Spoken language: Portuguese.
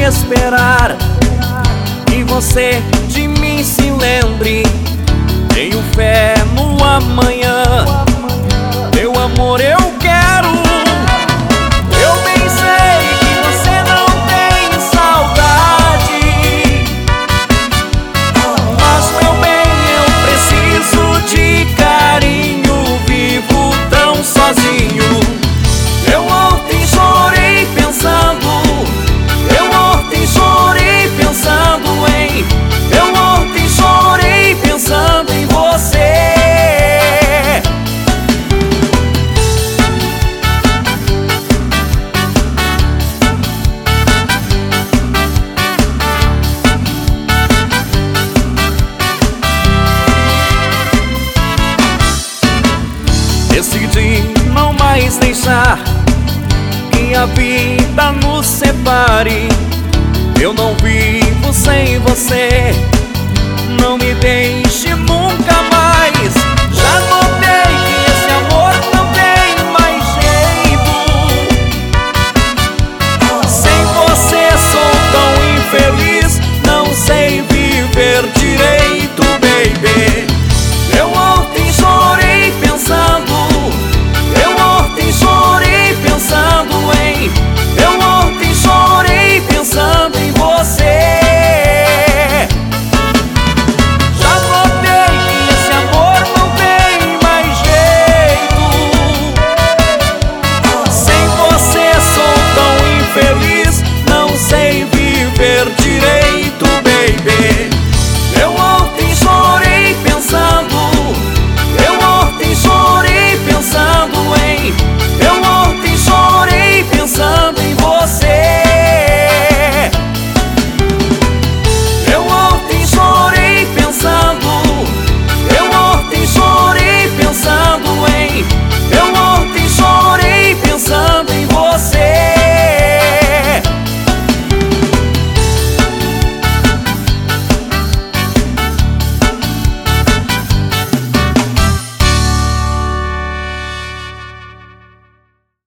esperar que você de mim se lembre. Tenho fé no amanhã, meu amor, eu quero. Eu bem sei que você não tem saudade, mas meu bem, eu preciso de carinho. Vivo tão sozinho. Eu ontem chorei pensando, eu ontem chorei pensando em, eu ontem chorei pensando em você. Decidi não mais deixar que a vida nos separe. Eu não vivo sem você, não me deixe